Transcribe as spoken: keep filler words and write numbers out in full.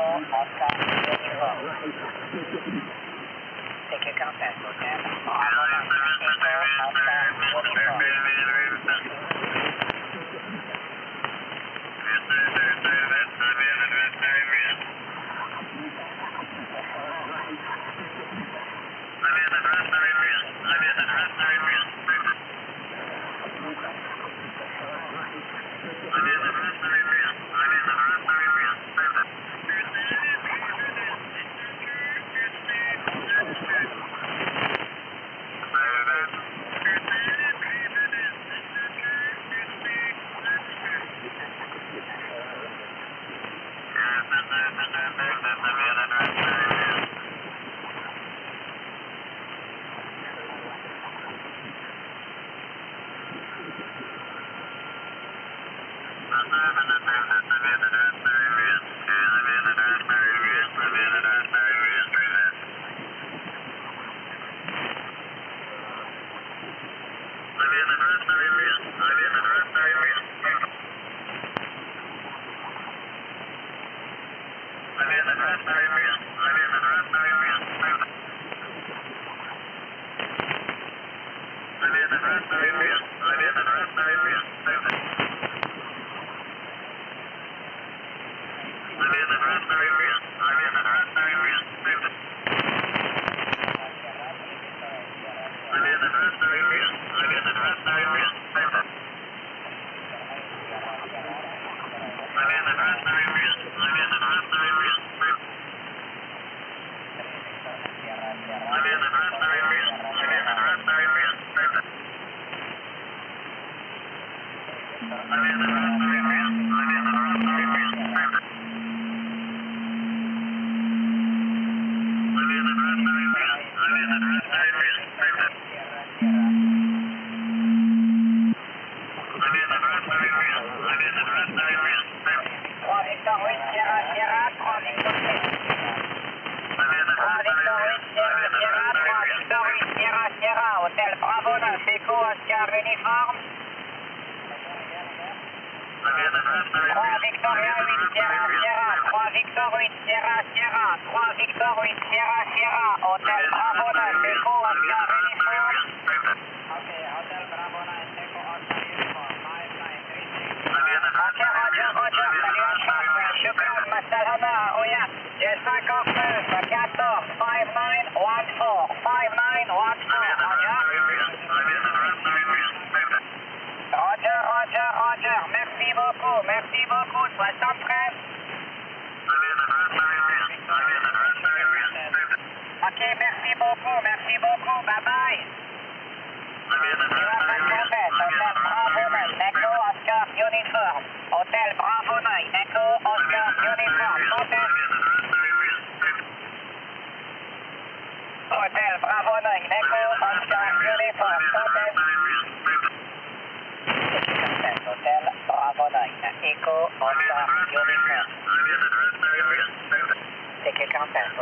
Echo, Oscar, Uniform. Take your contact, Hotel Bravo nine, Echo, Oscar, Uniform. Hotel Bravo nine, Echo, Oscar, Uniform. trois Victoria huit Sierra Sierra, trois Victor huit Sierra Sierra, trois Victor huit Sierra Sierra, Hotel Bravo nine, Echo, Oscar, Uniform. Okay, Hotel Bravo nine, Echo, Oscar, Uniform, five nine three six. Okay, Roger, Roger, salut Alpha, Shukran, Masalama, Oya, j'ai cinquante-neuf, quatorze, five nine one four, five nine one four, Roger. Roger, Roger, Roger, merci beaucoup, merci beaucoup, soixante-treize. Ok, merci beaucoup, merci beaucoup, bye bye. Hotel Bravo nine, Echo, Oscar, Uniform. Hotel Bravo nine, Echo, Oscar, Uniform. Montez. Hotel Bravo nine, Echo, Oscar, Uniform. Montez. Hotel Bravo nine, Echo, Oscar, Uniform. Take your contact.